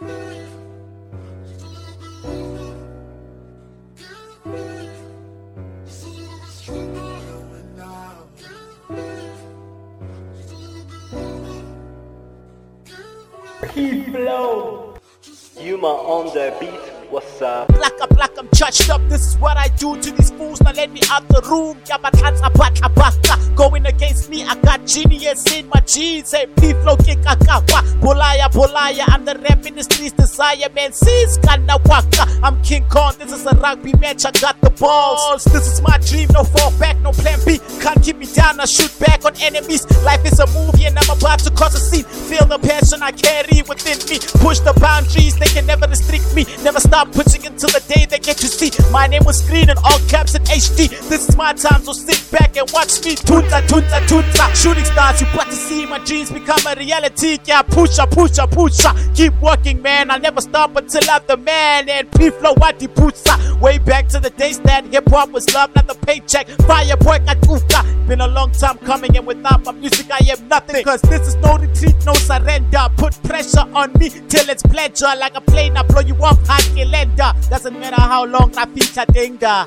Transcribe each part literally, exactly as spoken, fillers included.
He flow. Yuma on the beat. What's up? Black up, black, I'm charged up. This is what I do to these fools. Now let me out the room. Yabatata, bata, bata. Going against me, I got genius in my jeans. Hey, P-Flow, kikakawa. Polaya, polaya. I'm the rap in the streets. Desire, man. Sees, kana waka. I'm King Kong. This is a rugby match. I got the balls. This is my dream. No fall back, no plan B. Can't keep me down. I shoot back on enemies. Life is a movie and I'm about to cause a scene. Feel the passion I carry within me. Push the boundaries. They can never restrict me. Never stop pushing until the day they get to see my name was screen in all caps in H D. This is my time, so sit back and watch me. Tuta, tuta, tuta. Shooting stars, you got to see my dreams become a reality. Yeah, pusha, pusha, pusha. Keep working, man. I'll never stop until I'm the man. And P-Flow, wati pusa. Way back to the days that hip-hop was love, not the paycheck. Fire boy, katuka. Been a long time coming, and without my music I am nothing. Cause this is no retreat, no surrender. Put pressure on me till it's pleasure. Like a plane, I blow you off, high calendar. Doesn't matter how long Rafita Dinga.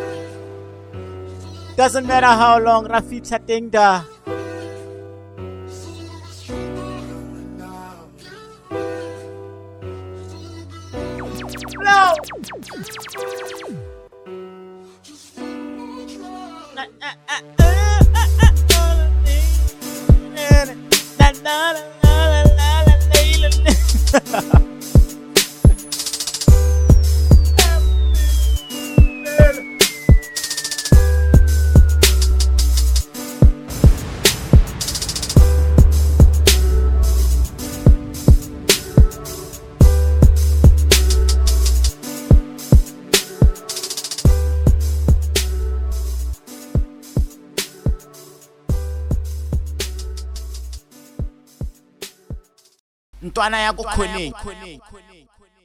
Doesn't matter how long Rafita Dinga. No. Ntwana yako khoneng.